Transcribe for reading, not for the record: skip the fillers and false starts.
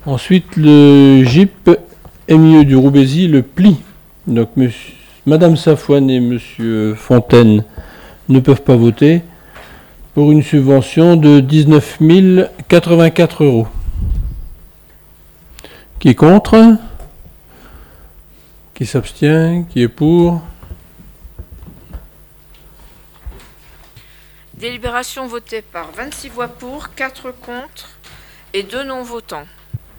Ensuite, le GIP MIE du Roubézy, le pli. Donc, Madame Safouane et Monsieur Fontaine ne peuvent pas voter pour une subvention de 19 084 euros. Qui est contre? Qui s'abstient? Qui est pour? Délibération votée par 26 voix pour, 4 contre et 2 non-votants.